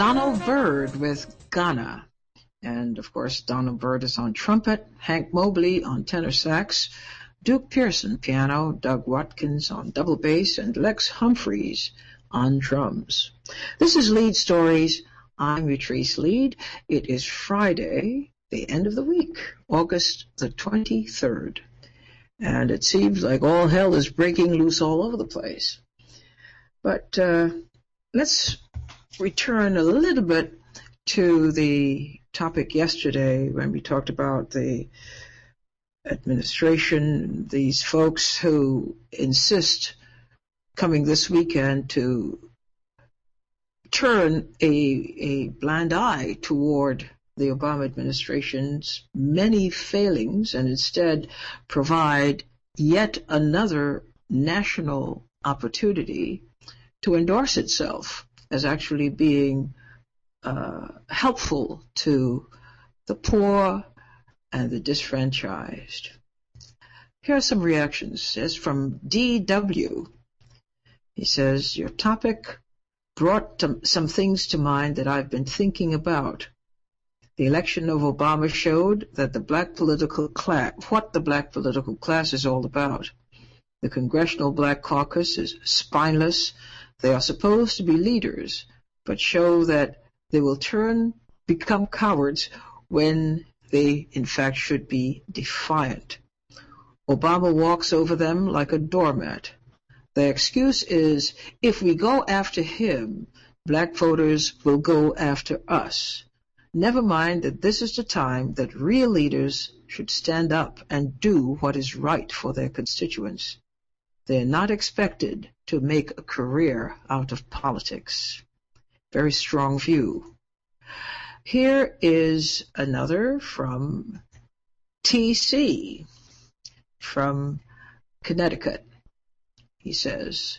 Donald Byrd with Ghana. And of course, Donald Byrd is on trumpet, Hank Mobley on tenor sax, Duke Pearson piano, Doug Watkins on double bass, and Lex Humphreys on drums. This is Lead Stories. I'm Utrice Lead. It is Friday, the end of the week, August the 23rd. And it seems like all hell is breaking loose all over the place. But let's return a little bit to the topic yesterday when we talked about the administration, these folks who insist coming this weekend to turn a blind eye toward the Obama administration's many failings and instead provide yet another national opportunity to endorse itself as actually being helpful to the poor and the disfranchised. Here are some reactions. It's from D.W. He says, your topic brought some things to mind that I've been thinking about. The election of Obama showed that the black political class, what the black political class is all about. The Congressional Black Caucus is spineless. They are supposed to be leaders, but show that they will become cowards when they, in fact, should be defiant. Obama walks over them like a doormat. The excuse is, if we go after him, black voters will go after us. Never mind that this is the time that real leaders should stand up and do what is right for their constituents. They are not expected to make a career out of politics. Very strong view. Here is another from T.C. from Connecticut. He says,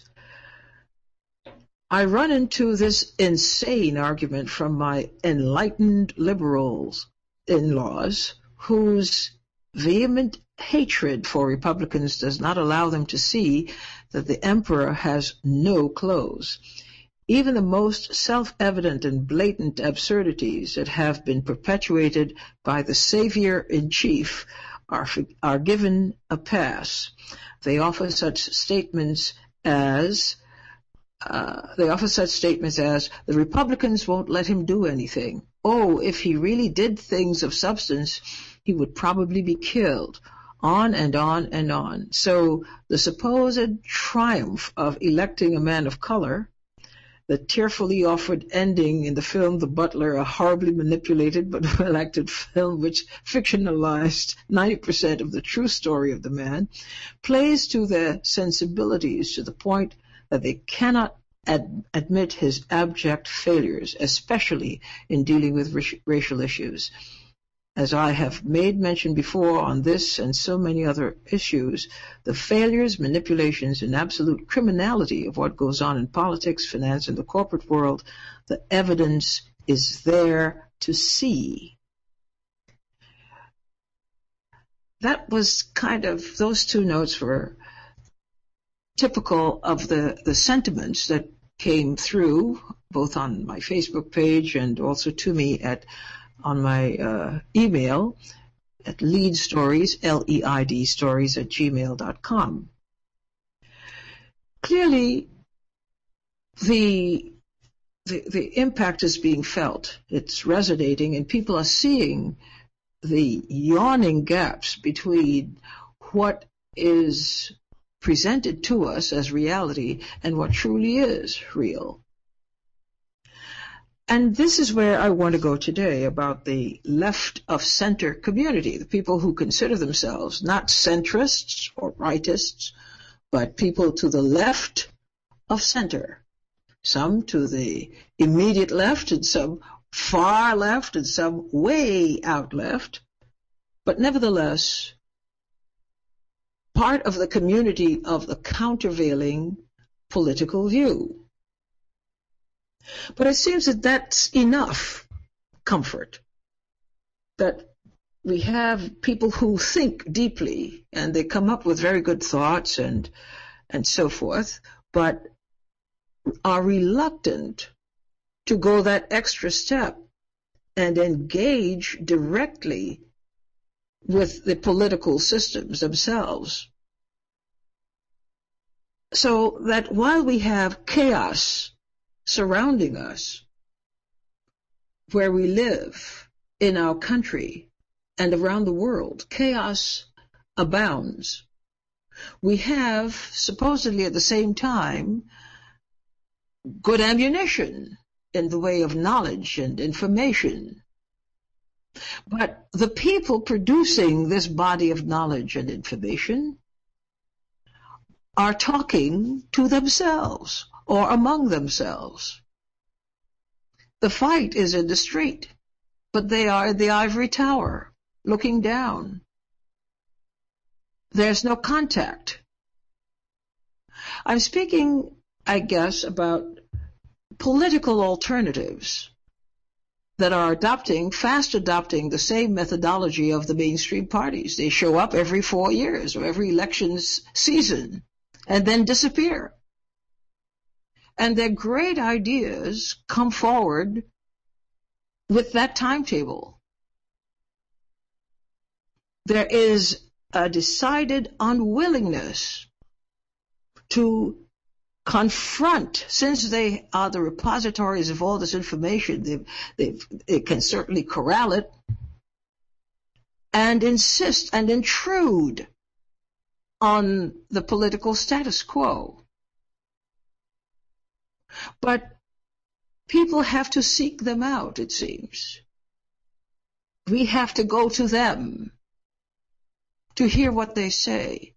I run into this insane argument from my enlightened liberals in-laws whose vehement hatred for Republicans does not allow them to see that the emperor has no clothes. Even the most self-evident and blatant absurdities that have been perpetuated by the savior-in-chief are given a pass. They offer such statements as the Republicans won't let him do anything. Oh, if he really did things of substance, he would probably be killed. On and on and on. So the supposed triumph of electing a man of color, the tearfully offered ending in the film The Butler, a horribly manipulated but well-acted film which fictionalized 90% of the true story of the man, plays to their sensibilities to the point that they cannot admit his abject failures, especially in dealing with racial issues. As I have made mention before on this and so many other issues, the failures, manipulations, and absolute criminality of what goes on in politics, finance, and the corporate world, the evidence is there to see. That was kind of, those two notes were typical of the sentiments that came through, both on my Facebook page and also to me on my email at leadstories, L-E-I-D, stories @gmail.com. Clearly, the impact is being felt. It's resonating, and people are seeing the yawning gaps between what is presented to us as reality and what truly is real. And this is where I want to go today, about the left-of-center community, the people who consider themselves not centrists or rightists, but people to the left of center, some to the immediate left and some far left and some way out left, but nevertheless part of the community of the countervailing political view. But it seems that that's enough comfort, that we have people who think deeply and they come up with very good thoughts and so forth, but are reluctant to go that extra step and engage directly with the political systems themselves. So that while we have chaos surrounding us, where we live in our country and around the world, chaos abounds. We have, supposedly at the same time, good ammunition in the way of knowledge and information. But the people producing this body of knowledge and information are talking to themselves or among themselves. The fight is in the street, but they are in the ivory tower, looking down. There's no contact. I'm speaking, I guess, about political alternatives that are fast adopting the same methodology of the mainstream parties. They show up every 4 years or every election season and then disappear. And their great ideas come forward with that timetable. There is a decided unwillingness to confront, since they are the repositories of all this information, they can certainly corral it and insist and intrude on the political status quo. But people have to seek them out, it seems. We have to go to them to hear what they say.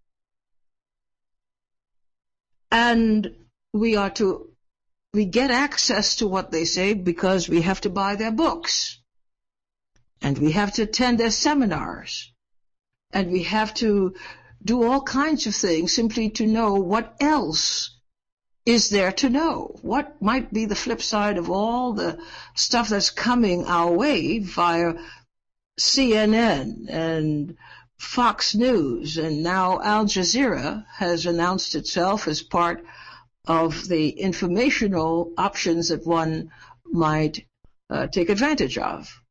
And we get access to what they say because we have to buy their books. And we have to attend their seminars. And we have to do all kinds of things simply to know what else is there to know. What might be the flip side of all the stuff that's coming our way via CNN and Fox News, and now Al Jazeera has announced itself as part of the informational options that one might take advantage of.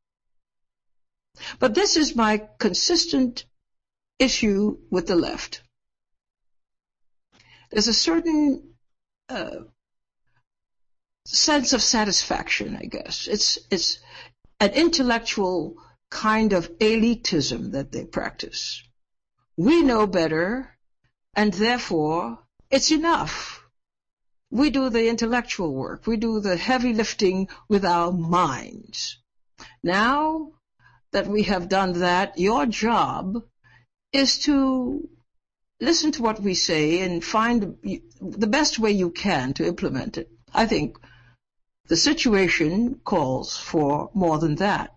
But this is my consistent issue with the left. There's a certain sense of satisfaction, I guess. It's an intellectual kind of elitism that they practice. We know better, and therefore it's enough. We do the intellectual work. We do the heavy lifting with our minds. Now that we have done that, your job is to listen to what we say and find the best way you can to implement it. I think the situation calls for more than that.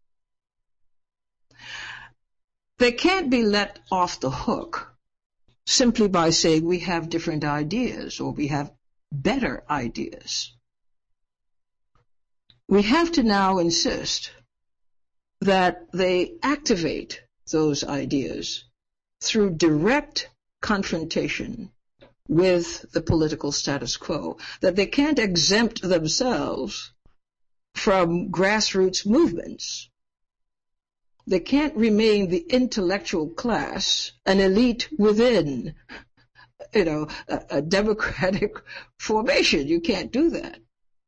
They can't be let off the hook simply by saying we have different ideas or we have better ideas. We have to now insist that they activate those ideas through direct confrontation with the political status quo, that they can't exempt themselves from grassroots movements. They can't remain the intellectual class, an elite within, a democratic formation. You can't do that.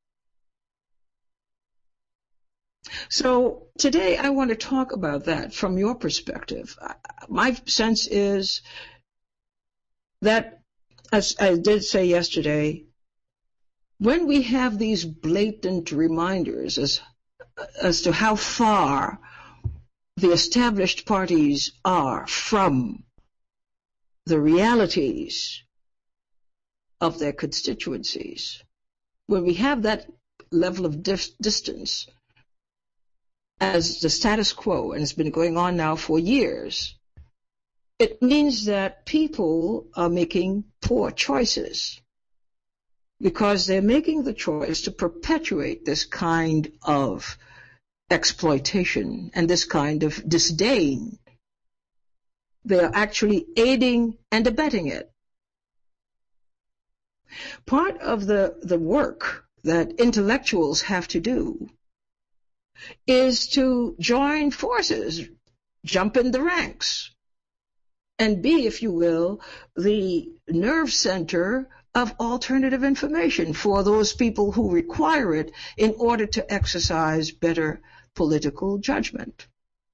So today I want to talk about that from your perspective. My sense is that, as I did say yesterday, when we have these blatant reminders as to how far the established parties are from the realities of their constituencies, when we have that level of distance as the status quo, and it's been going on now for years, it means that people are making poor choices because they're making the choice to perpetuate this kind of exploitation and this kind of disdain. They are actually aiding and abetting it. Part of the work that intellectuals have to do is to join forces, jump in the ranks, and be, if you will, the nerve center of alternative information for those people who require it in order to exercise better political judgment.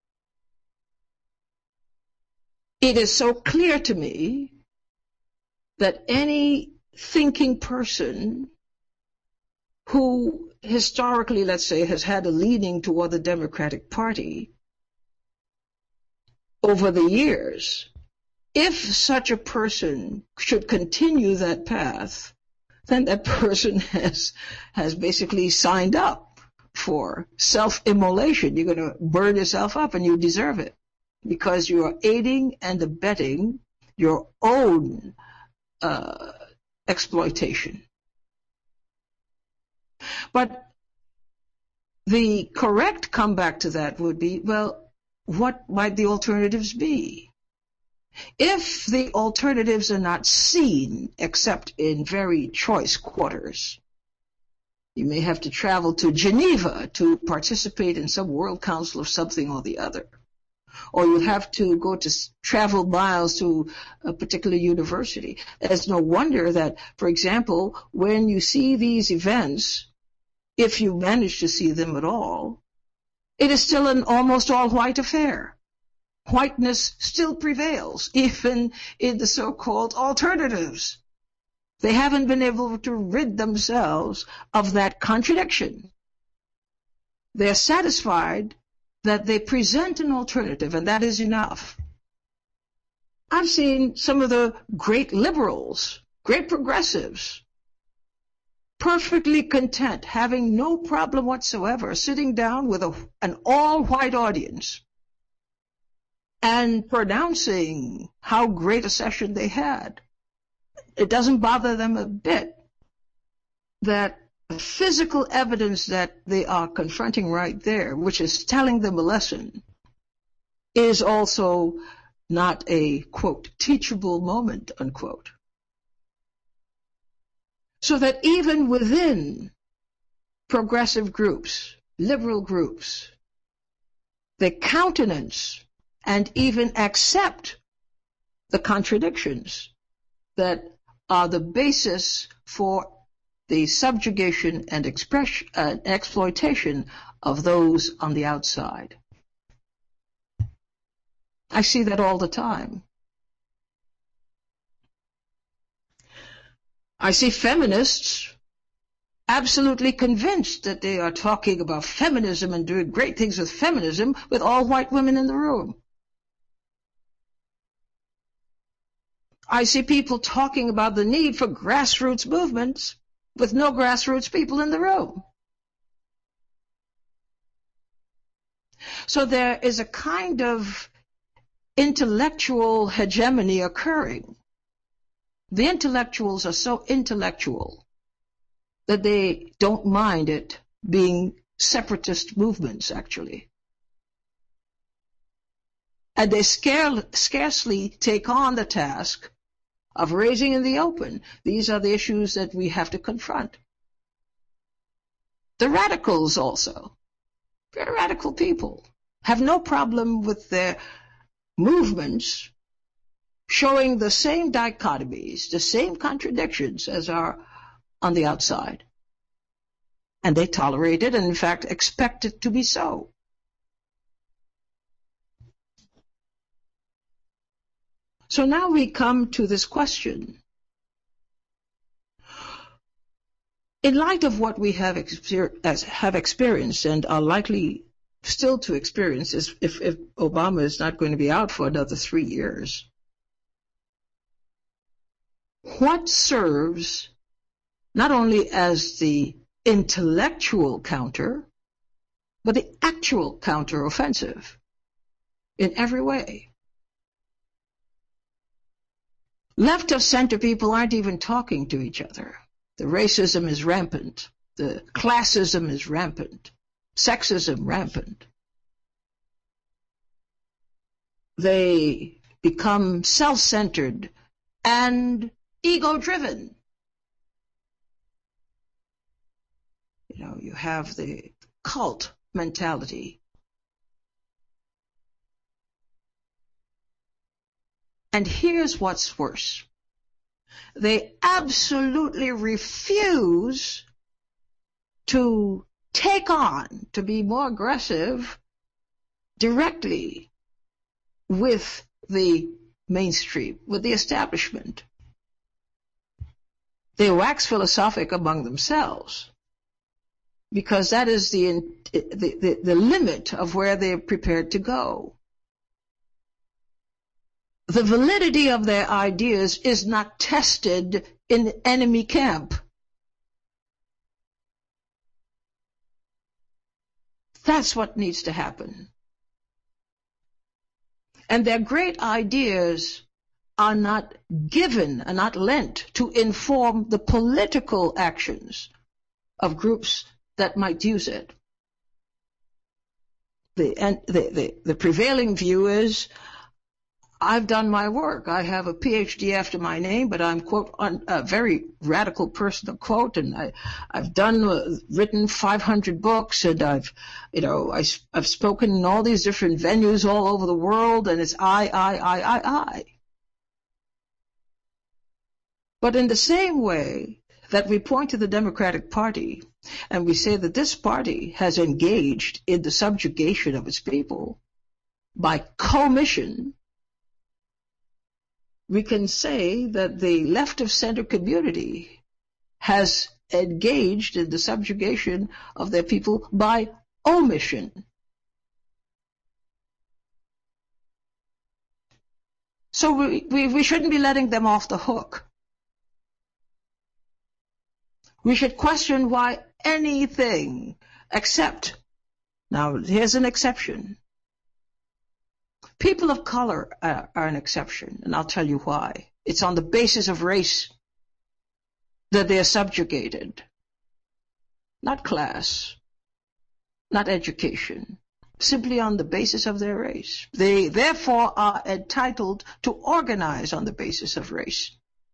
It is so clear to me that any thinking person who historically, let's say, has had a leaning toward the Democratic Party over the years, if such a person should continue that path, then that person has basically signed up for self-immolation. You're going to burn yourself up, and you deserve it, because you are aiding and abetting your own exploitation. But the correct comeback to that would be, well, what might the alternatives be? If the alternatives are not seen except in very choice quarters, you may have to travel to Geneva to participate in some World Council of something or the other. Or you have to go to travel miles to a particular university. It's no wonder that, for example, when you see these events, if you manage to see them at all, it is still an almost all-white affair. Whiteness still prevails, even in the so-called alternatives. They haven't been able to rid themselves of that contradiction. They're satisfied that they present an alternative, and that is enough. I've seen some of the great liberals, great progressives, perfectly content, having no problem whatsoever, sitting down with an all-white audience and pronouncing how great a session they had. It doesn't bother them a bit that the physical evidence that they are confronting right there, which is telling them a lesson, is also not a, quote, teachable moment, unquote. So that even within progressive groups, liberal groups, they countenance and even accept the contradictions that are the basis for the subjugation and exploitation of those on the outside. I see that all the time. I see feminists absolutely convinced that they are talking about feminism and doing great things with feminism with all white women in the room. I see people talking about the need for grassroots movements with no grassroots people in the room. So there is a kind of intellectual hegemony occurring. The intellectuals are so intellectual that they don't mind it being separatist movements, actually. And they scarcely take on the task of raising in the open. These are the issues that we have to confront. The radicals also, very radical people, have no problem with their movements showing the same dichotomies, the same contradictions as are on the outside. And they tolerate it and, in fact, expect it to be so. So now we come to this question. In light of what we have experienced and are likely still to experience, if Obama is not going to be out for another 3 years, what serves not only as the intellectual counter, but the actual counter-offensive in every way? Left of center people aren't even talking to each other. The racism is rampant. The classism is rampant. Sexism rampant. They become self-centered and ego-driven. You have the cult mentality. And here's what's worse. They absolutely refuse to take on, to be more aggressive directly with the mainstream, with the establishment. They wax philosophic among themselves because that is the limit of where they're prepared to go. The validity of their ideas is not tested in enemy camp. That's what needs to happen. And their great ideas are not given, are not lent to inform the political actions of groups that might use it. The prevailing view is, I've done my work. I have a PhD after my name, but I'm, quote, a very radical person, quote, and I've written 500 books, and I've spoken in all these different venues all over the world, and it's I. But in the same way that we point to the Democratic Party and we say that this party has engaged in the subjugation of its people by commission, we can say that the left of center community has engaged in the subjugation of their people by omission. So we shouldn't be letting them off the hook. We should question why anything except, now here's an exception. People of color are an exception, and I'll tell you why. It's on the basis of race that they are subjugated. Not class, not education, simply on the basis of their race. They therefore are entitled to organize on the basis of race,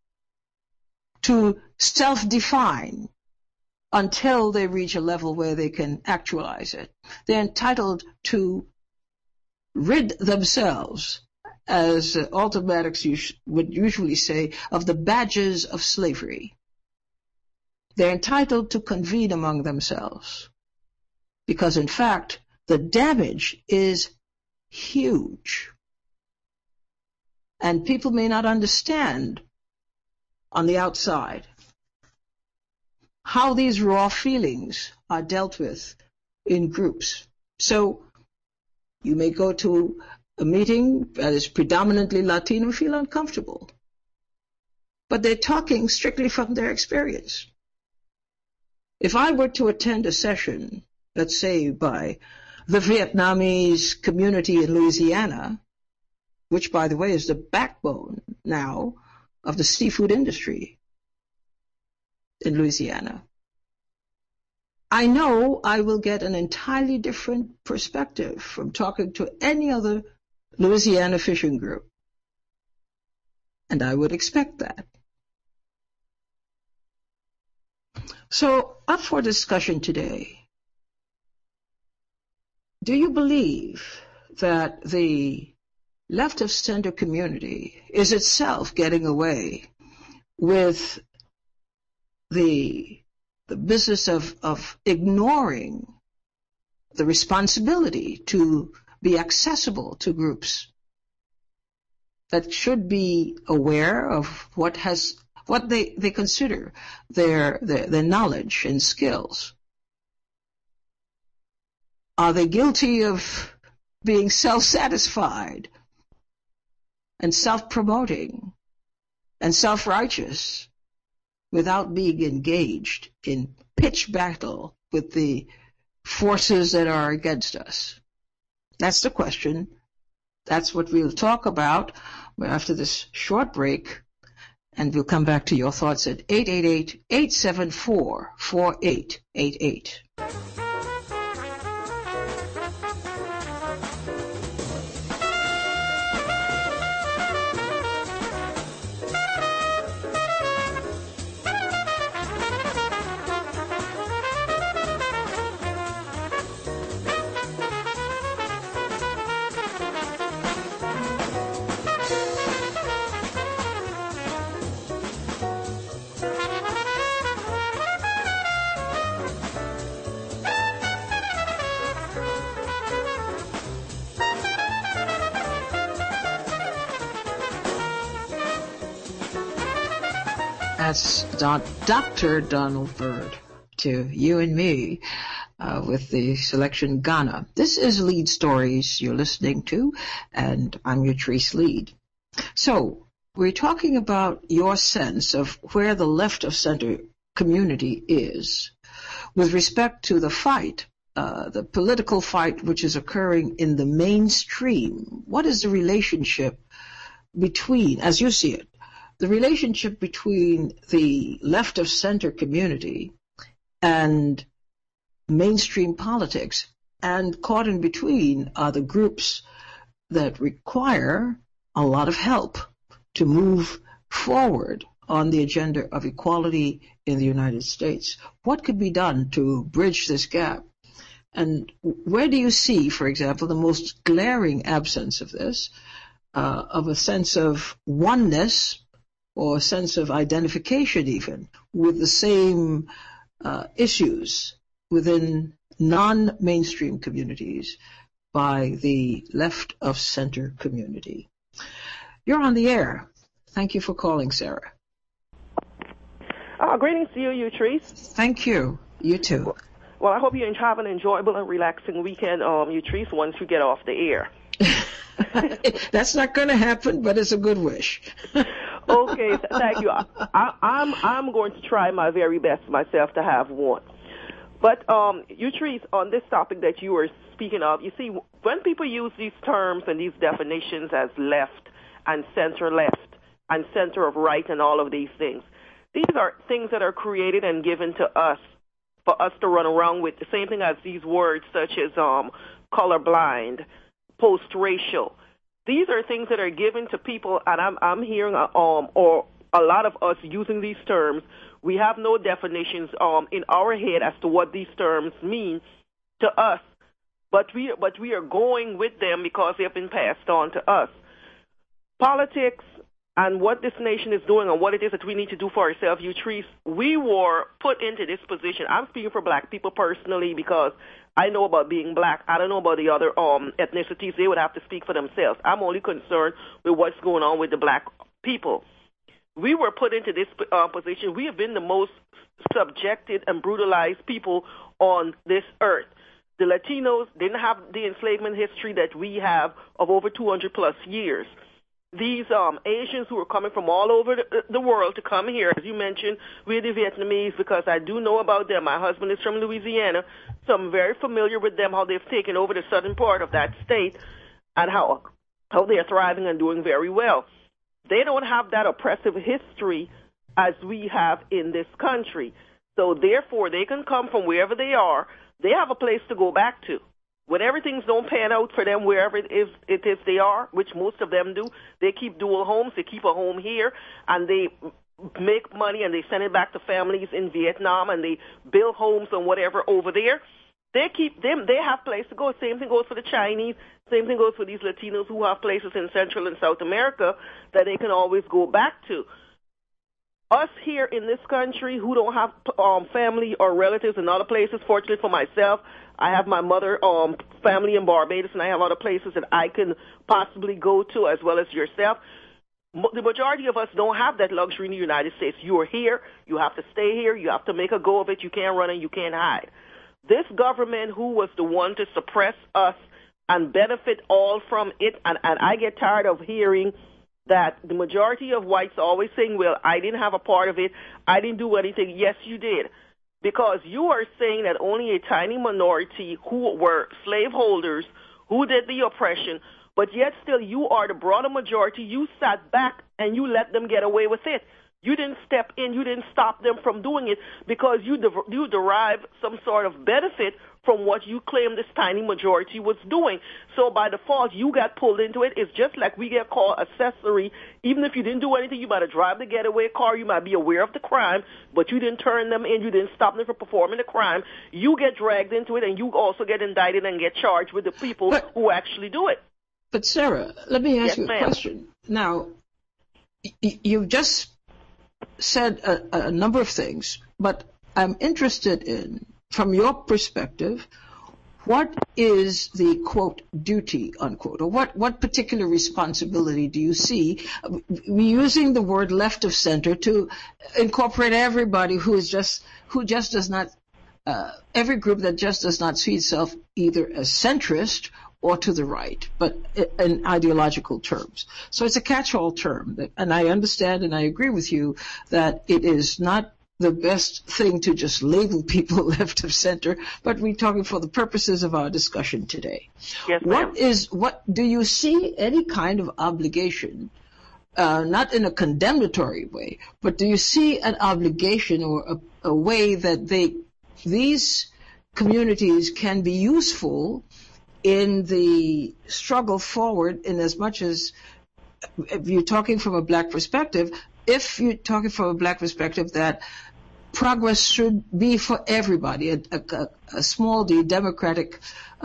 to self-define until they reach a level where they can actualize it. They're entitled to rid themselves, as automatics would usually say, of the badges of slavery. They're entitled to convene among themselves because, in fact, the damage is huge. And people may not understand on the outside how these raw feelings are dealt with in groups. So you may go to a meeting that is predominantly Latino and feel uncomfortable, but they're talking strictly from their experience. If I were to attend a session, let's say by the Vietnamese community in Louisiana, which, by the way, is the backbone now of the seafood industry in Louisiana, I know I will get an entirely different perspective from talking to any other Louisiana fishing group. And I would expect that. So, up for discussion today, do you believe that the left of center community is itself getting away with the business of ignoring the responsibility to be accessible to groups that should be aware of what they consider their knowledge and skills? Are they guilty of being self-satisfied and self-promoting and self-righteous without being engaged in pitched battle with the forces that are against us? That's the question. That's what we'll talk about after this short break, and we'll come back to your thoughts at 888-874-4888. That's Dr. Donald Byrd to you and me with the selection Ghana. This is Lead Stories you're listening to, and I'm Utrice Lead. So we're talking about your sense of where the left of center community is with respect to the fight, the political fight which is occurring in the mainstream. What is the relationship between, as you see it, the relationship between the left of center community and mainstream politics? And caught in between are the groups that require a lot of help to move forward on the agenda of equality in the United States. What could be done to bridge this gap? And where do you see, for example, the most glaring absence of this, of a sense of oneness or a sense of identification even with the same issues within non-mainstream communities by the left of center community? You're on the air. Thank you for calling, Sarah. Greetings to you, Utrice. Thank you. You too. Well, I hope you have an enjoyable and relaxing weekend, Utrice, once you get off the air. That's not going to happen, but it's a good wish. Okay, thank you. I'm going to try my very best myself to have one. But, Utrice, on this topic that you were speaking of, you see, when people use these terms and these definitions as left and center of right and all of these things, these are things that are created and given to us for us to run around with. The same thing as these words such as colorblind, post-racial. These are things that are given to people, and I'm hearing or a lot of us using these terms. We have no definitions in our head as to what these terms mean to us, but we are going with them because they have been passed on to us. Politics and what this nation is doing and what it is that we need to do for ourselves, Utrice, we were put into this position. I'm speaking for black people personally because I know about being black. I don't know about the other ethnicities. They would have to speak for themselves. I'm only concerned with what's going on with the black people. We were put into this position. We have been the most subjected and brutalized people on this earth. The Latinos didn't have the enslavement history that we have of over 200 plus years. These Asians who are coming from all over the world to come here, as you mentioned, we're the Vietnamese because I do know about them. My husband is from Louisiana, so I'm very familiar with them, how they've taken over the southern part of that state and how they are thriving and doing very well. They don't have that oppressive history as we have in this country. So therefore, they can come from wherever they are. They have a place to go back to. When everything's don't pan out for them wherever it is they are, which most of them do, they keep dual homes. They keep a home here, and they make money, and they send it back to families in Vietnam, and they build homes and whatever over there. They keep them. They have place to go. Same thing goes for the Chinese. Same thing goes for these Latinos who have places in Central and South America that they can always go back to. Us here in this country who don't have family or relatives in other places, fortunately for myself, I have my mother family in Barbados, and I have other places that I can possibly go to as well as yourself. The majority of us don't have that luxury in the United States. You are here. You have to stay here. You have to make a go of it. You can't run and you can't hide. This government who was the one to suppress us and benefit all from it, and I get tired of hearing that the majority of whites are always saying, well, I didn't have a part of it. I didn't do anything. Yes, you did. Because you are saying that only a tiny minority who were slaveholders, who did the oppression, but yet still you are the broader majority. You sat back and you let them get away with it. You didn't step in. You didn't stop them from doing it because you derive some sort of benefit from what you claim this tiny majority was doing. So by default, you got pulled into it. It's just like we get called accessory. Even if you didn't do anything, you might have driven the getaway car. You might be aware of the crime, but you didn't turn them in. You didn't stop them from performing the crime. You get dragged into it, and you also get indicted and get charged with the people who actually do it. But Sarah, let me ask you a question. Now, you've just said a number of things, but I'm interested in, from your perspective, what is the, quote, duty, unquote, or what particular responsibility do you see? We're using the word left of center to incorporate everybody who just does not, every group that just does not see itself either as centrist or to the right, but in ideological terms. So it's a catch-all term, and I understand and I agree with you that it is not the best thing to just label people left of center, but we're talking for the purposes of our discussion today. Yes, ma'am. What do you see any kind of obligation, not in a condemnatory way, but do you see an obligation or a way that these communities can be useful in the struggle forward, in as much as, if you're talking from a black perspective, that progress should be for everybody, a small d democratic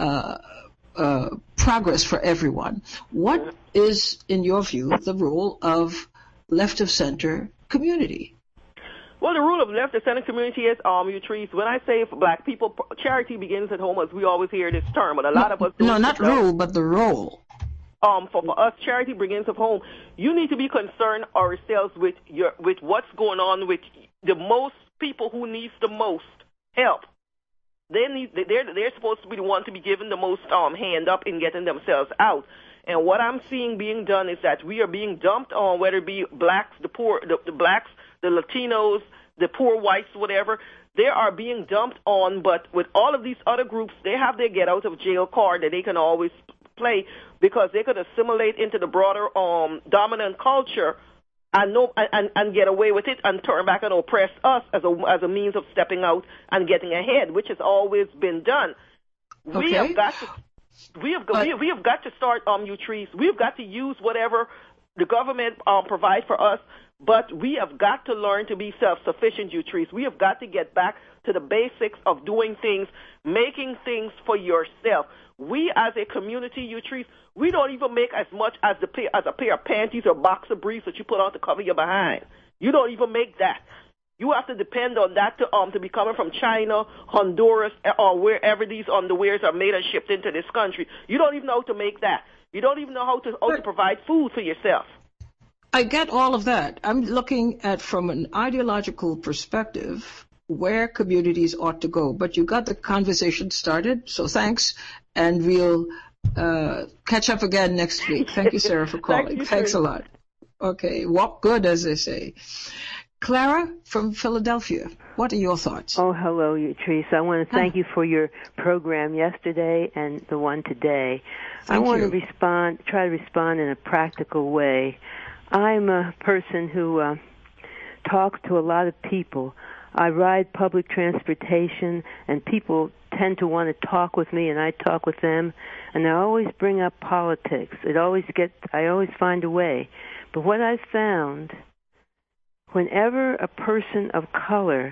progress for everyone. What is, in your view, the role of left of center community? Well, the rule of left of center community is, Utrice, when I say for black people, charity begins at home, as we always hear this term, but a lot of us don't. No, not rule, but the role. For us, charity begins at home. You need to be concerned ourselves with what's going on with the most people who needs the most help. They're supposed to be the ones to be given the most hand up in getting themselves out. And what I'm seeing being done is that we are being dumped on, whether it be blacks, the poor, the blacks, the Latinos, the poor whites, whatever. They are being dumped on, but with all of these other groups, they have their get out of jail card that they can always play, because they could assimilate into the broader dominant culture and get away with it and turn back and oppress us as a means of stepping out and getting ahead, which has always been done. Okay. We have got to start, Utrice. We've got to use whatever the government provides for us, but we have got to learn to be self-sufficient, Utrice. We have got to get back to the basics of doing things, making things for yourself. We as a community, Utrice, we don't even make as much as a pair of panties or boxer briefs that you put on to cover your behind. You don't even make that. You have to depend on that to be coming from China, Honduras, or wherever these underwears are made and shipped into this country. You don't even know how to make that. You don't even know how to provide food for yourself. I get all of that. I'm looking at, from an ideological perspective, where communities ought to go. But you got the conversation started, so thanks, and we'll catch up again next week. Thank you, Sarah, for calling. Thanks a lot. Okay, walk good, as they say. Clara from Philadelphia, what are your thoughts? Oh, hello, Utrice. I want to thank you for your program yesterday and the one today. I want to try to respond in a practical way. I'm a person who talks to a lot of people. I ride public transportation, and people tend to want to talk with me, and I talk with them, and I always bring up politics. I always find a way. But what I've found, whenever a person of color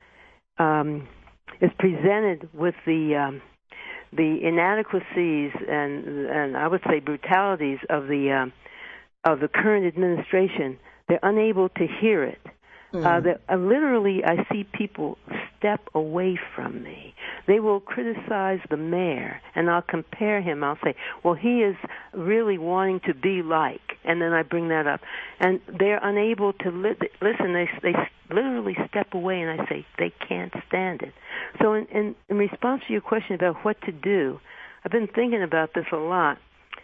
is presented with the inadequacies and I would say brutalities of the current administration, they're unable to hear it. Literally, I see people step away from me. They will criticize the mayor, and I'll compare him. I'll say, well, he is really wanting to be like, and then I bring that up. And they're unable to listen. They literally step away, and I say, they can't stand it. So in response to your question about what to do, I've been thinking about this a lot.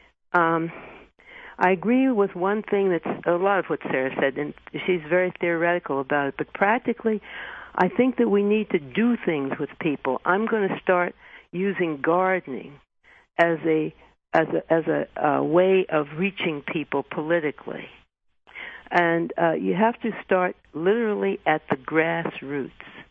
I agree with one thing that's a lot of what Sarah said, and she's very theoretical about it. But practically, I think that we need to do things with people. I'm going to start using gardening as a way of reaching people politically. And you have to start literally at the grassroots.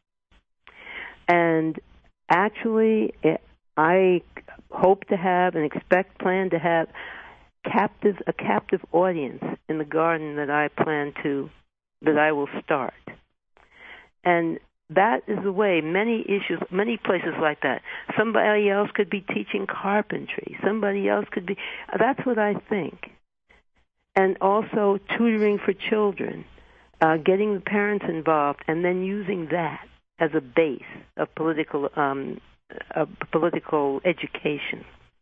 And actually, I hope to have and plan to have a captive audience in the garden that I will start. And that is the way many places like that. Somebody else could be teaching carpentry. Somebody else could be, that's what I think. And also tutoring for children, getting the parents involved, and then using that as a base of political political education.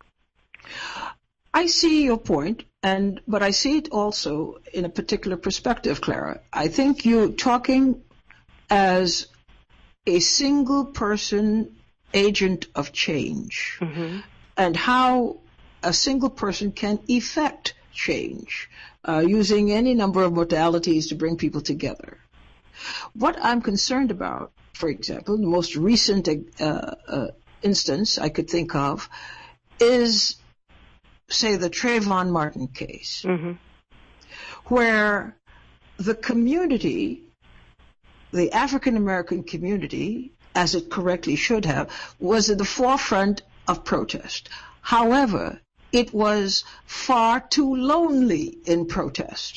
I see your point, but I see it also in a particular perspective, Clara. I think you're talking as a single person agent of change, and how a single person can effect change using any number of modalities to bring people together. What I'm concerned about, for example, the most recent instance I could think of is, say, the Trayvon Martin case, where the community, the African American community, as it correctly should have, was at the forefront of protest. However, it was far too lonely in protest.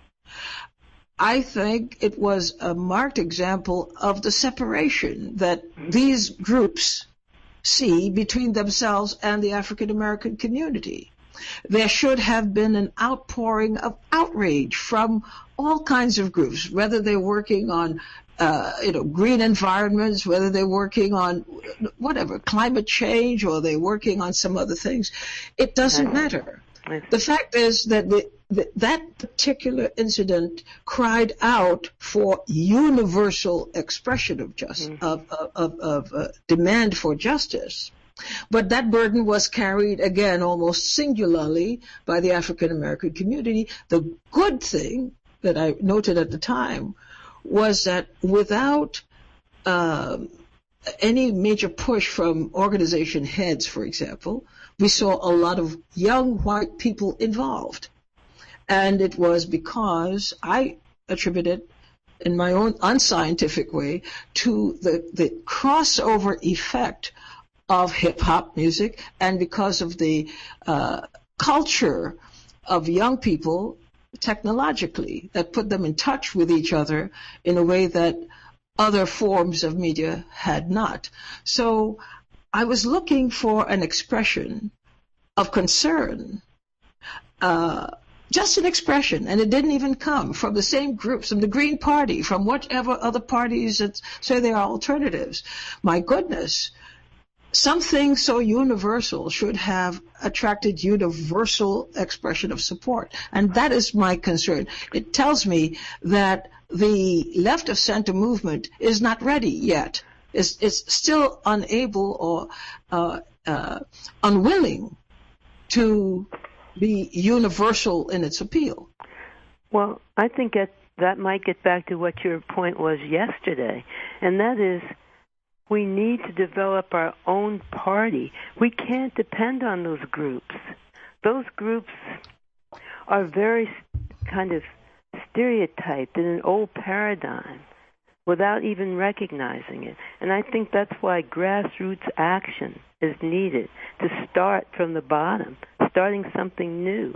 I think it was a marked example of the separation that these groups see between themselves and the African American community. There should have been an outpouring of outrage from all kinds of groups, whether they're working on green environments, whether they're working on whatever, climate change, or they're working on some other things. It doesn't matter. The fact is that that particular incident cried out for universal expression of justice, of demand for justice. But that burden was carried, again, almost singularly by the African American community. The good thing that I noted at the time was that without any major push from organization heads, for example, we saw a lot of young white people involved. And it was because I attribute it in my own unscientific way to the crossover effect of hip-hop music, and because of the culture of young people technologically that put them in touch with each other in a way that other forms of media had not. So I was looking for an expression of concern, just an expression, and it didn't even come from the same groups, from the Green Party, from whatever other parties that say they are alternatives. My goodness, something so universal should have attracted universal expression of support. And that is my concern. It tells me that the left of center movement is not ready yet. It's still unable or unwilling to be universal in its appeal. Well, I think that might get back to what your point was yesterday, and that is we need to develop our own party. We can't depend on those groups. Those groups are very kind of stereotyped in an old paradigm without even recognizing it. And I think that's why grassroots action is needed, to start from the bottom, starting something new.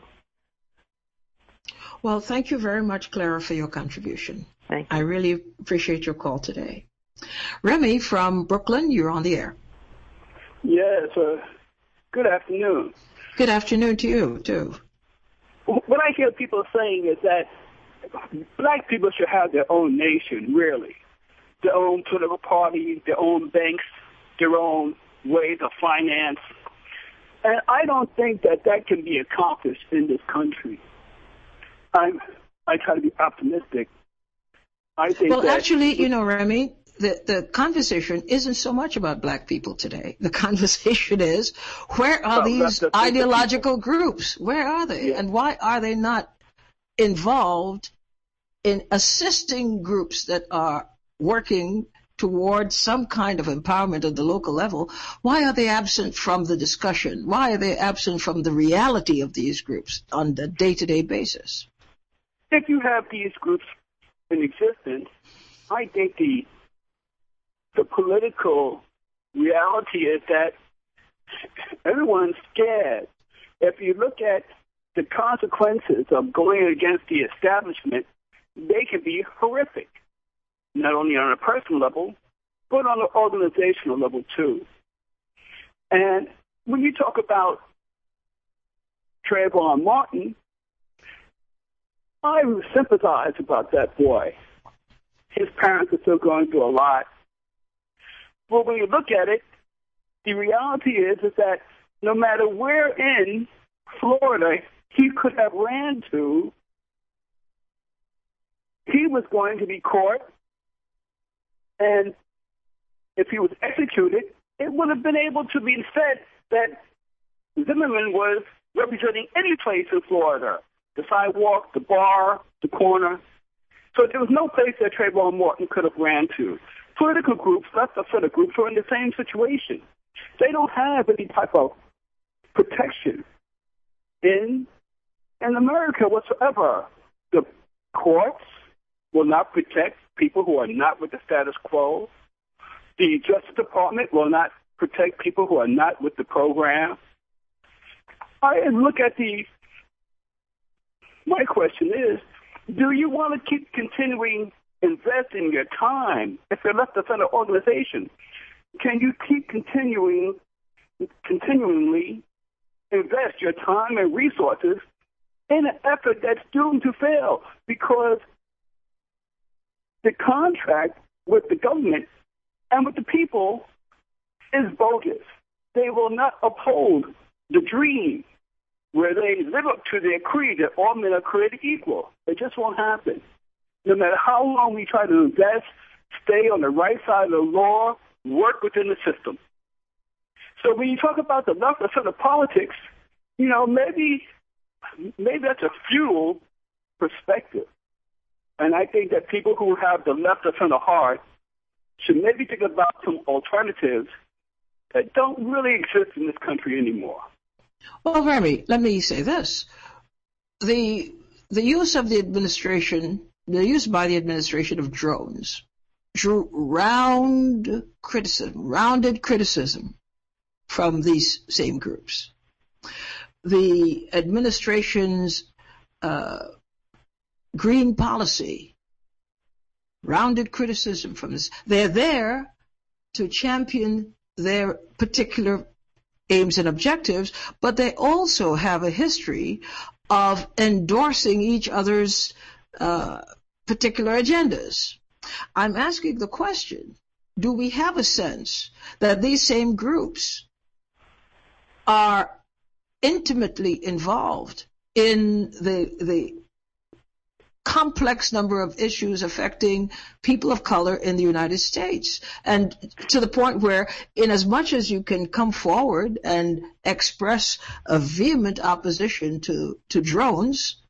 Well, thank you very much, Clara, for your contribution. Thank you. I really appreciate your call today. Remy from Brooklyn, you're on the air. Yes, good afternoon. Good afternoon to you, too. What I hear people saying is that black people should have their own nation, really. Their own political party, their own banks, their own way to finance. And I don't think that can be accomplished in this country. I try to be optimistic. I think actually, Remy, the conversation isn't so much about black people today. The conversation is, where are these ideological groups? Where are they? Yeah. And why are they not involved in assisting groups that are working towards some kind of empowerment at the local level? Why are they absent from the discussion? Why are they absent from the reality of these groups on a day-to-day basis? If you have these groups in existence, I think the political reality is that everyone's scared. If you look at the consequences of going against the establishment, they can be horrific, not only on a personal level, but on an organizational level too. And when you talk about Trayvon Martin, I sympathize about that boy. His parents are still going through a lot. But when you look at it, the reality is that no matter where in Florida he could have ran to, he was going to be caught, and if he was executed, it would have been able to be said that Zimmerman was representing any place in Florida, the sidewalk, the bar, the corner. So there was no place that Trayvon Martin could have ran to. Political groups, left of center groups, are in the same situation. They don't have any type of protection in America whatsoever. The courts will not protect people who are not with the status quo. The Justice Department will not protect people who are not with the program. I look at my question is, do you want to keep continuing investing your time if you're left of center organization? Can you keep continually invest your time and resources in an effort that's doomed to fail? Because the contract with the government and with the people is bogus. They will not uphold the dream where they live up to their creed that all men are created equal. It just won't happen. No matter how long we try to invest, stay on the right side of the law, work within the system. So when you talk about the left of center politics, maybe that's a futile perspective. And I think that people who have the left of center heart should maybe think about some alternatives that don't really exist in this country anymore. Well, Remy, let me say this. The use by the administration of drones drew rounded criticism from these same groups. The administration's green policy, rounded criticism from this. They're there to champion their particular aims and objectives, but they also have a history of endorsing each other's particular agendas. I'm asking the question, do we have a sense that these same groups are intimately involved in the complex number of issues affecting people of color in the United States, and to the point where, in as much as you can come forward and express a vehement opposition to drones,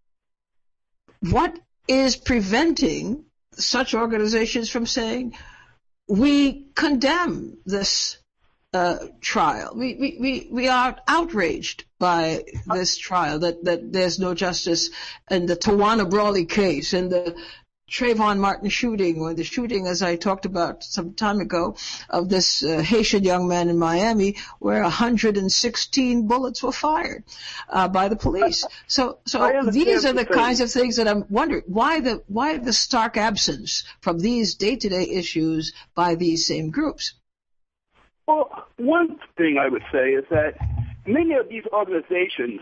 what is preventing such organizations from saying, we condemn this trial. We are outraged by this trial, that there's no justice in the Tawana Brawley case, and the Trayvon Martin shooting, or the shooting, as I talked about some time ago, of this Haitian young man in Miami, where 116 bullets were fired by the police. So these are the kinds of things that I'm wondering, why the stark absence from these day-to-day issues by these same groups? Well, one thing I would say is that many of these organizations,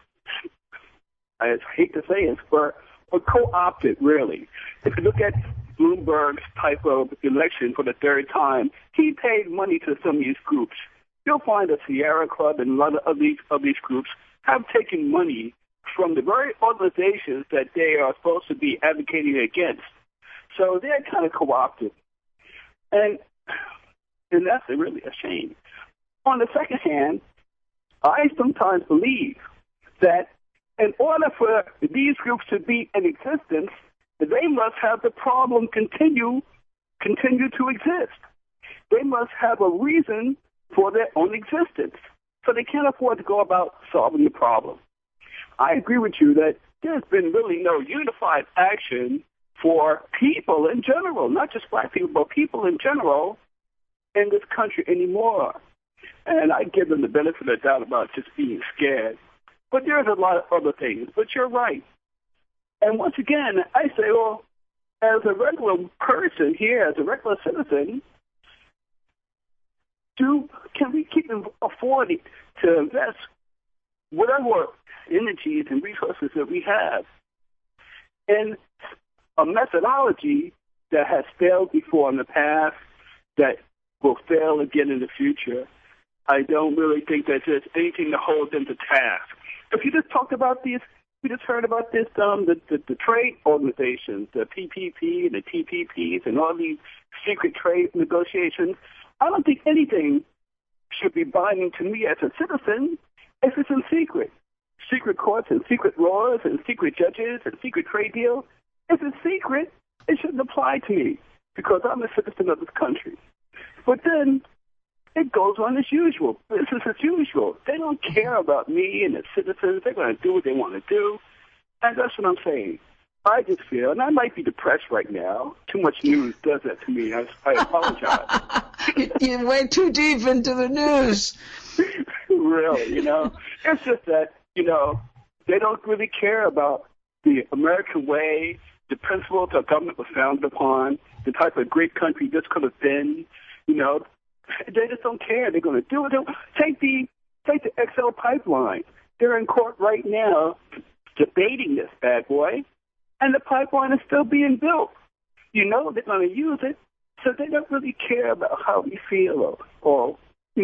I hate to say it, were co-opted, really. If you look at Bloomberg's type of election for the third time, he paid money to some of these groups. You'll find the Sierra Club and a lot of these groups have taken money from the very organizations that they are supposed to be advocating against. So they're kind of co-opted. And that's really a shame. On the second hand, I sometimes believe that in order for these groups to be in existence, they must have the problem continue to exist. They must have a reason for their own existence. So they can't afford to go about solving the problem. I agree with you that there's been really no unified action for people in general, not just black people, but people in general in this country anymore. And I give them the benefit of the doubt about just being scared. But there's a lot of other things. But you're right. And once again, I say, well, as a regular person here, as a regular citizen, can we keep affording to invest whatever energies and resources that we have in a methodology that has failed before in the past, that will fail again in the future, I don't really think that there's anything to hold them to task. If you just talked about these, we just heard about this, the trade organizations, the PPP, the TPPs, and all these secret trade negotiations. I don't think anything should be binding to me as a citizen if it's in secret. Secret courts and secret laws and secret judges and secret trade deals. If it's secret, it shouldn't apply to me because I'm a citizen of this country. But then it goes on as usual. Business as usual. They don't care about me and the citizens. They're going to do what they want to do. And that's what I'm saying. I just feel, and I might be depressed right now. Too much news does that to me. I apologize. You're way too deep into the news. Really, It's just that, they don't really care about the American way, the principles our government was founded upon, the type of great country this could have been. They just don't care. They're going to do it. Take the XL pipeline. They're in court right now debating this bad boy, and the pipeline is still being built. They're going to use it, so they don't really care about how we feel or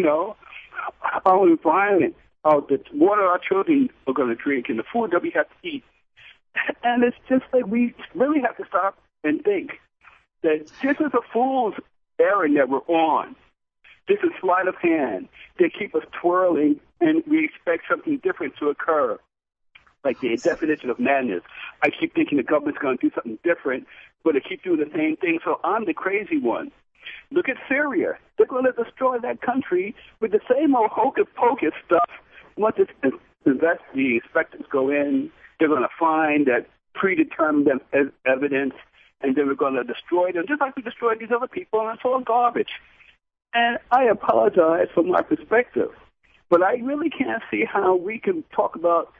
our environment, the water our children are going to drink, and the food that we have to eat. And it's just like we really have to stop and think that this is a fool's errand that we're on. This is sleight of hand. They keep us twirling, and we expect something different to occur, like the definition of madness. I keep thinking the government's going to do something different, but they keep doing the same thing, so I'm the crazy one. Look at Syria. They're going to destroy that country with the same old hocus-pocus stuff. Once the inspectors go in, they're going to find that predetermined evidence, and then we're going to destroy them, just like we destroyed these other people, and it's all garbage. And I apologize for my perspective, but I really can't see how we can talk about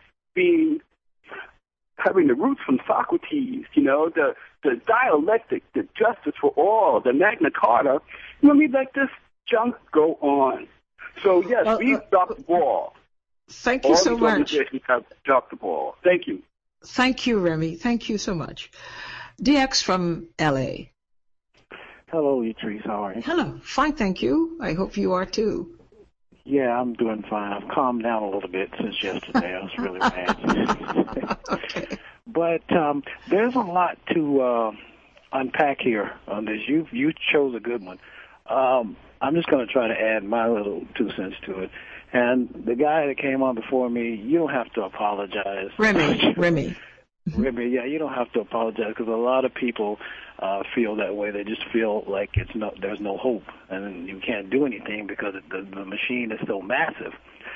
having the roots from Socrates, the dialectic, the justice for all, the Magna Carta. Let me let this junk go on. So, yes, we've dropped the ball. Thank you so much. All these organizations have dropped the ball. Thank you. Thank you, Remy. Thank you so much. DX from L.A. Hello, Yatrice. How are you? Hello. Fine, thank you. I hope you are too. Yeah, I'm doing fine. I've calmed down a little bit since yesterday. I was really mad. Okay. But there's a lot to unpack here on this. You chose a good one. I'm just going to try to add my little 2 cents to it. And the guy that came on before me, you don't have to apologize. Remy. Remy, yeah, you don't have to apologize because a lot of people feel that way. They just feel like there's no hope and you can't do anything because the machine is so massive.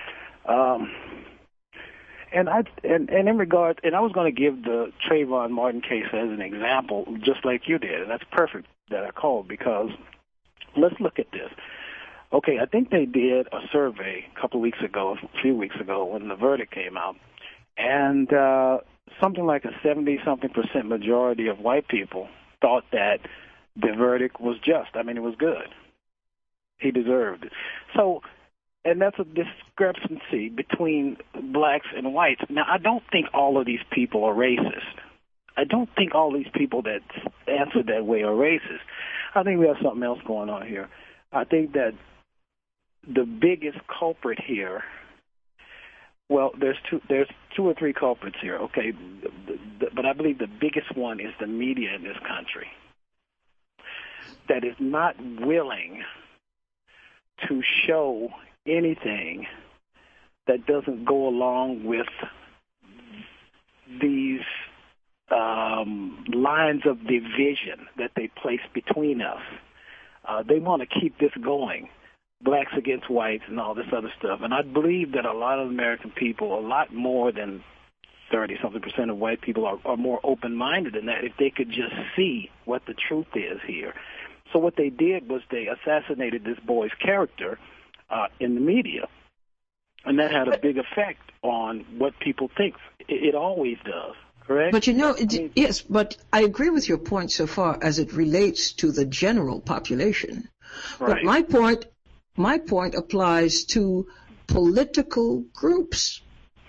And in regards, and I was going to give the Trayvon Martin case as an example, just like you did, and that's perfect that I called because let's look at this. Okay, I think they did a survey a few weeks ago when the verdict came out, and something like a 70-something% majority of white people thought that the verdict was just. I mean, it was good. He deserved it. So, and that's a discrepancy between blacks and whites. Now, I don't think all of these people are racist. I don't think all these people that answered that way are racist. I think we have something else going on here. I think that the biggest culprit here, well, there's two or three culprits here, okay, but I believe the biggest one is the media in this country that is not willing to show anything that doesn't go along with these lines of division that they place between us. They want to keep this going, blacks against whites and all this other stuff. And I believe that a lot of American people, a lot more than 30-something% of white people are more open-minded than that if they could just see what the truth is here. So what they did was they assassinated this boy's character in the media, and that had a big effect on what people think. It always does, correct? But yes, but I agree with your point so far as it relates to the general population. Right. But my point applies to political groups.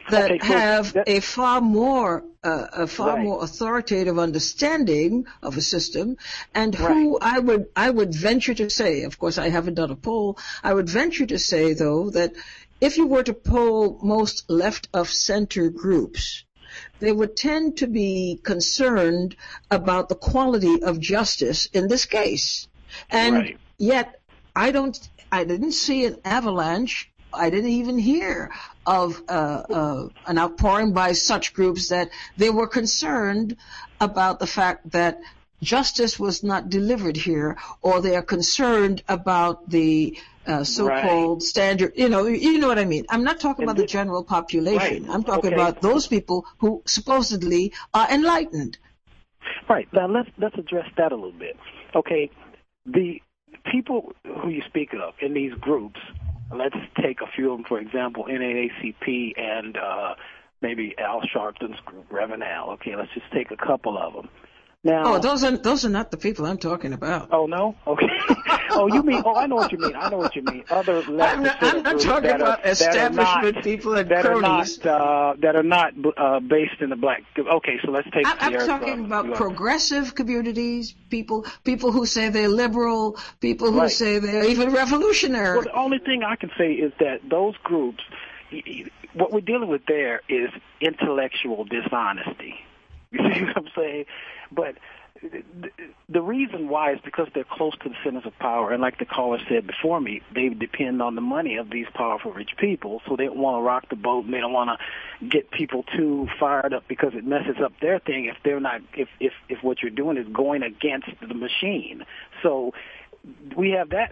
that have a far more more authoritative understanding of a system, and who I would venture to say, of course I haven't done a poll, I would venture to say though that if you were to poll most left of center groups, they would tend to be concerned about the quality of justice in this case. And yet I didn't see an avalanche. I didn't even hear of an outpouring by such groups that they were concerned about the fact that justice was not delivered here, or they are concerned about the so-called standard. You know what I mean. I'm not talking about the general population. I'm talking about those people who supposedly are enlightened. Right. Now let's address that a little bit. Okay. The people who you speak of in these groups, let's take a few of them, for example, NAACP and maybe Al Sharpton's group, Reverend Al. Okay, let's just take a couple of them. Now, those are not the people I'm talking about. Oh, no? Okay. You mean, I know what you mean. Other I'm not talking about establishment people and cronies. That are not based in the black. Okay, so let's take I'm talking about progressive communities, people who say they're liberal, people who say they're even revolutionary. Well, the only thing I can say is that those groups, what we're dealing with there is intellectual dishonesty. You see what I'm saying? But the reason why is because they're close to the centers of power, and like the caller said before me, they depend on the money of these powerful, rich people, so they don't want to rock the boat, and they don't want to get people too fired up because it messes up their thing if they're not, if what you're doing is going against the machine. So we have that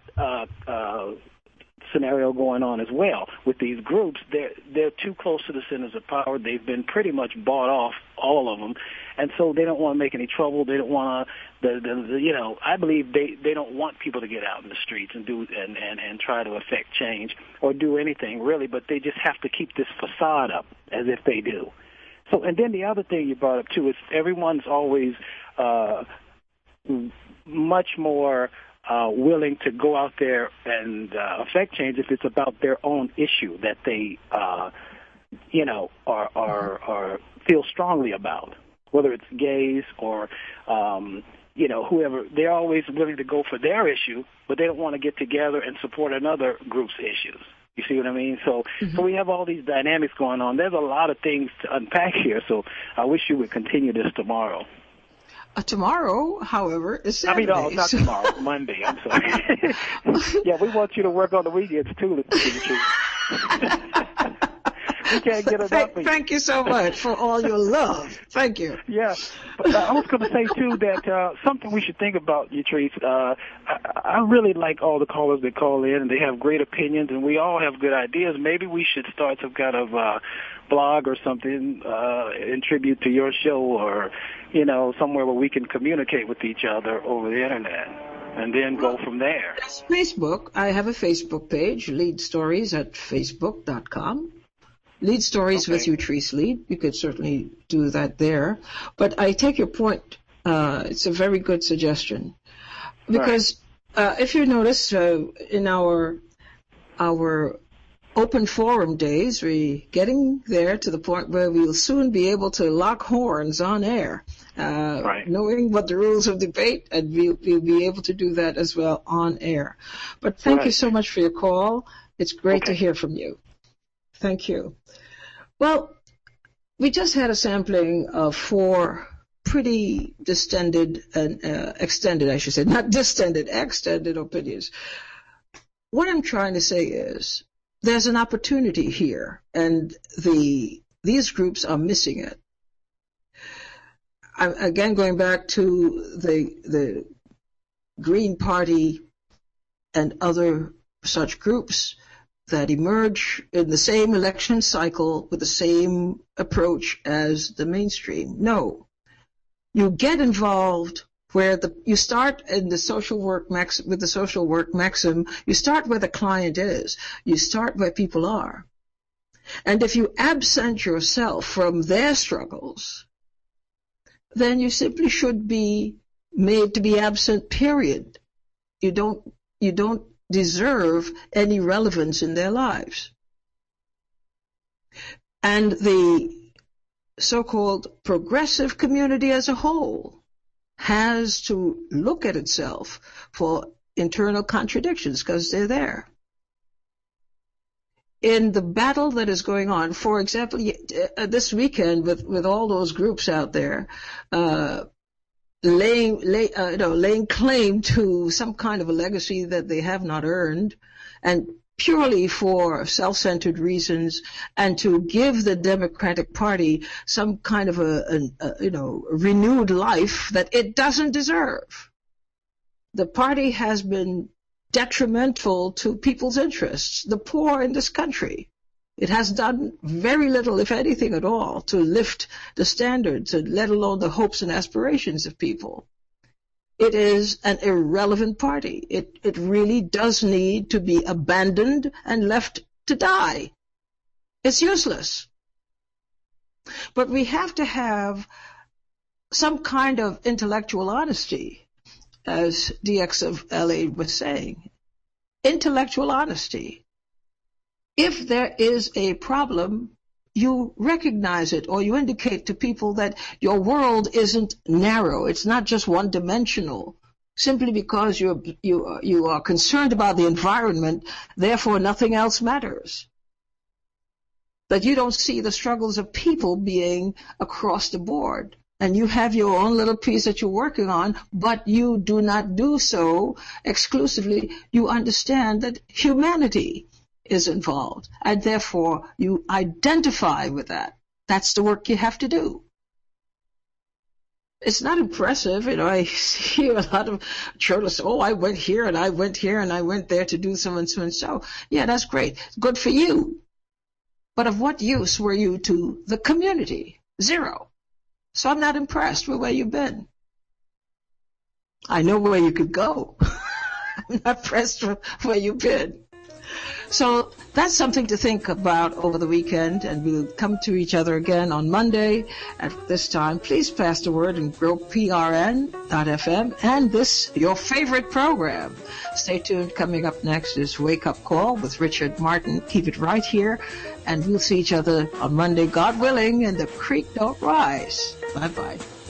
scenario going on as well with these groups. They're too close to the centers of power. They've been pretty much bought off, all of them, and so they don't want to make any trouble. They don't want to, I believe they don't want people to get out in the streets and do and try to affect change or do anything really, but they just have to keep this facade up as if they do. So, and then the other thing you brought up too is everyone's always much more willing to go out there and affect change if it's about their own issue that they, are feel strongly about, whether it's gays or, whoever. They're always willing to go for their issue, but they don't want to get together and support another group's issues. You see what I mean? So we have all these dynamics going on. There's a lot of things to unpack here, so I wish you would continue this tomorrow. Tomorrow, however, is Saturday. Not tomorrow, Monday. I'm sorry. Yeah, we want you to work on the weekends too, We can't get enough of you. Thank you so much for all your love. Thank you. Yeah, but I was going to say too that something we should think about, Yatrice. I really like all the callers that call in, and they have great opinions, and we all have good ideas. Maybe we should start some kind of blog or something in tribute to your show, or somewhere where we can communicate with each other over the internet, and then go from there. That's Facebook. I have a Facebook page, Lead Stories at facebook.com. Lead Stories with Yatrice Lead. You could certainly do that there. But I take your point. It's a very good suggestion. Because if you notice, in our open forum days, we're getting there to the point where we'll soon be able to lock horns on air, knowing what the rules of debate, and we'll be able to do that as well on air. But thank you so much for your call. It's great to hear from you. Thank you. Well, we just had a sampling of 4 pretty distended and extended, I should say, not distended, extended opinions. What I'm trying to say is there's an opportunity here, and these groups are missing it. I'm, again, going back to the Green Party and other such groups that emerge in the same election cycle with the same approach as the mainstream. No. You get involved where you start in the social work with the social work maxim. You start where the client is. You start where people are. And if you absent yourself from their struggles, then you simply should be made to be absent, period. You don't deserve any relevance in their lives. And the so-called progressive community as a whole has to look at itself for internal contradictions, because they're there. In the battle that is going on, for example, this weekend with all those groups out there, laying claim to some kind of a legacy that they have not earned, and purely for self-centered reasons, and to give the Democratic Party some kind of a renewed life that it doesn't deserve. The party has been detrimental to people's interests, the poor in this country. It has done very little, if anything at all, to lift the standards, let alone the hopes and aspirations of people. It is an irrelevant party. It really does need to be abandoned and left to die. It's useless. But we have to have some kind of intellectual honesty, as DX of LA was saying. Intellectual honesty. If there is a problem, you recognize it, or you indicate to people that your world isn't narrow. It's not just one-dimensional. Simply because you are concerned about the environment, therefore nothing else matters. That you don't see the struggles of people being across the board. And you have your own little piece that you're working on, but you do not do so exclusively. You understand that humanity is involved, and therefore you identify with that. That's the work you have to do. It's not impressive. I hear a lot of journalists, I went here and I went here and I went there to do so and so and so. Yeah, that's great. Good for you. But of what use were you to the community? Zero. So I'm not impressed with where you've been. I know where you could go. I'm not impressed with where you've been. So that's something to think about over the weekend, and we'll come to each other again on Monday at this time. Please pass the word and grow PRN.FM and this, your favorite program. Stay tuned. Coming up next is Wake Up Call with Richard Martin. Keep it right here, and we'll see each other on Monday, God willing, and the creek don't rise. Bye-bye.